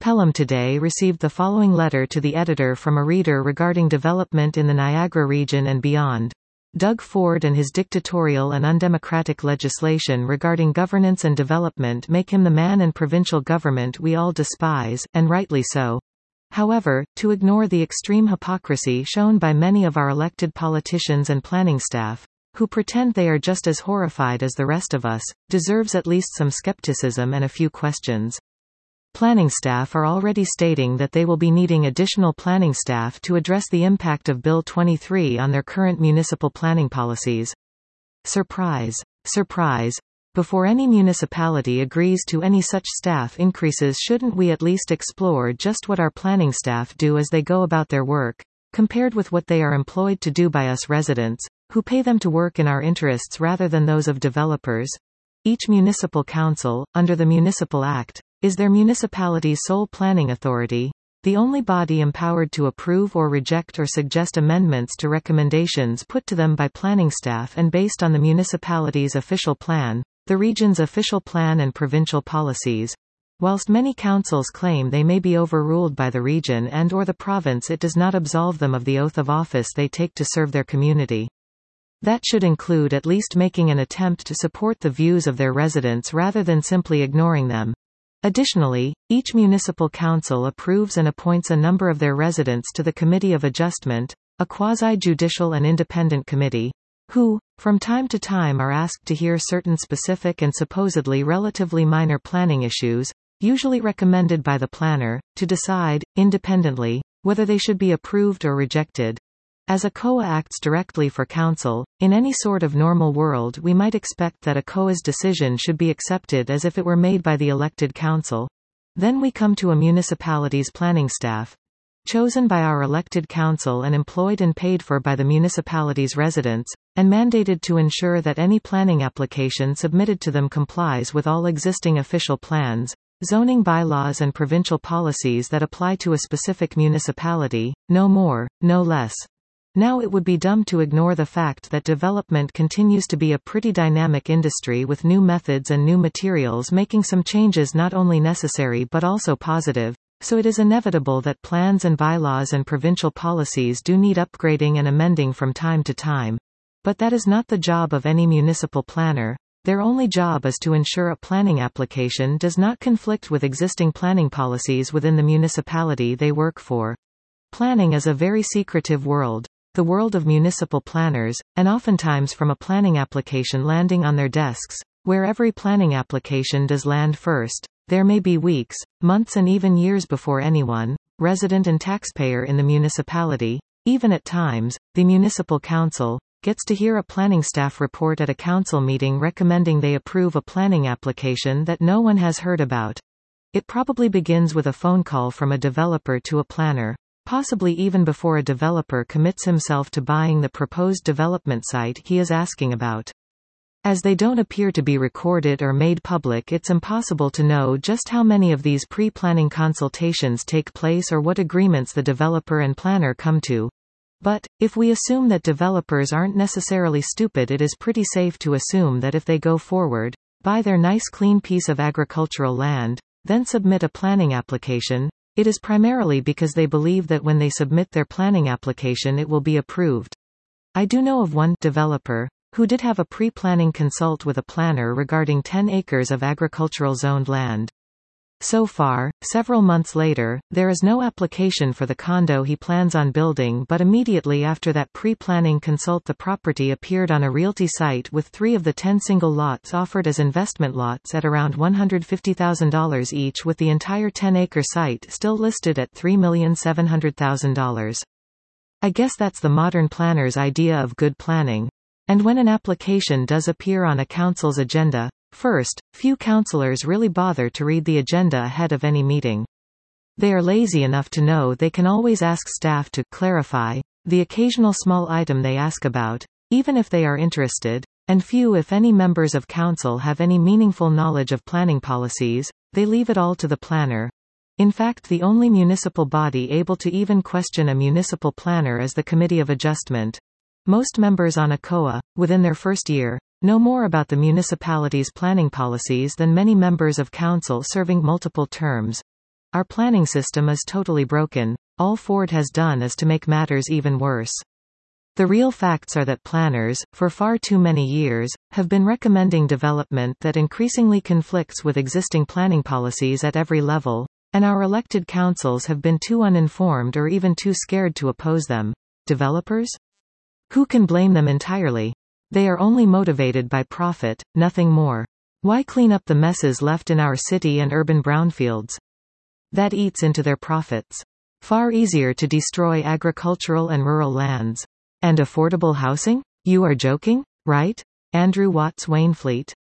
Pelham today received the following letter to the editor from a reader regarding development in the Niagara region and beyond. Doug Ford and his dictatorial and undemocratic legislation regarding governance and development make him the man in provincial government we all despise, and rightly so. However, to ignore the extreme hypocrisy shown by many of our elected politicians and planning staff, who pretend they are just as horrified as the rest of us, deserves at least some skepticism and a few questions. Planning staff are already stating that they will be needing additional planning staff to address the impact of Bill 23 on their current municipal planning policies. Surprise. Surprise. Before any municipality agrees to any such staff increases, shouldn't we at least explore just what our planning staff do as they go about their work, compared with what they are employed to do by us residents, who pay them to work in our interests rather than those of developers? Each municipal council, under the Municipal Act, is their municipality's sole planning authority, the only body empowered to approve or reject or suggest amendments to recommendations put to them by planning staff and based on the municipality's official plan, the region's official plan and provincial policies. Whilst many councils claim they may be overruled by the region and/or the province, it does not absolve them of the oath of office they take to serve their community. That should include at least making an attempt to support the views of their residents rather than simply ignoring them. Additionally, each municipal council approves and appoints a number of their residents to the Committee of Adjustment, a quasi-judicial and independent committee, who, from time to time, are asked to hear certain specific and supposedly relatively minor planning issues, usually recommended by the planner, to decide, independently, whether they should be approved or rejected. As a COA acts directly for council, in any sort of normal world we might expect that a COA's decision should be accepted as if it were made by the elected council. Then we come to a municipality's planning staff, chosen by our elected council and employed and paid for by the municipality's residents, and mandated to ensure that any planning application submitted to them complies with all existing official plans, zoning bylaws and provincial policies that apply to a specific municipality, no more, no less. Now it would be dumb to ignore the fact that development continues to be a pretty dynamic industry with new methods and new materials making some changes not only necessary but also positive, so it is inevitable that plans and bylaws and provincial policies do need upgrading and amending from time to time. But that is not the job of any municipal planner. Their only job is to ensure a planning application does not conflict with existing planning policies within the municipality they work for. Planning is a very secretive world. The world of municipal planners, and oftentimes from a planning application landing on their desks, where every planning application does land first, there may be weeks, months and even years before anyone, resident and taxpayer in the municipality, even at times, the municipal council, gets to hear a planning staff report at a council meeting recommending they approve a planning application that no one has heard about. It probably begins with a phone call from a developer to a planner. Possibly even before a developer commits himself to buying the proposed development site he is asking about. As they don't appear to be recorded or made public, it's impossible to know just how many of these pre-planning consultations take place or what agreements the developer and planner come to. But, if we assume that developers aren't necessarily stupid, it is pretty safe to assume that if they go forward, buy their nice clean piece of agricultural land, then submit a planning application, it is primarily because they believe that when they submit their planning application it will be approved. I do know of one developer who did have a pre-planning consult with a planner regarding 10 acres of agricultural zoned land. So far, several months later, there is no application for the condo he plans on building, but immediately after that pre-planning consult the property appeared on a realty site with 3 of the 10 single lots offered as investment lots at around $150,000 each, with the entire 10-acre site still listed at $3,700,000. I guess that's the modern planner's idea of good planning. And when an application does appear on a council's agenda, first, few councillors really bother to read the agenda ahead of any meeting. They are lazy enough to know they can always ask staff to clarify the occasional small item they ask about, even if they are interested, and few if any members of council have any meaningful knowledge of planning policies. They leave it all to the planner. In fact, the only municipal body able to even question a municipal planner is the Committee of Adjustment. Most members on a COA, within their first year, know more about the municipality's planning policies than many members of council serving multiple terms. Our planning system is totally broken. All Ford has done is to make matters even worse. The real facts are that planners, for far too many years, have been recommending development that increasingly conflicts with existing planning policies at every level, and our elected councils have been too uninformed or even too scared to oppose them. Developers? Who can blame them entirely? They are only motivated by profit, nothing more. Why clean up the messes left in our city and urban brownfields? That eats into their profits. Far easier to destroy agricultural and rural lands. And affordable housing? You are joking, right? Andrew Watts Wainfleet.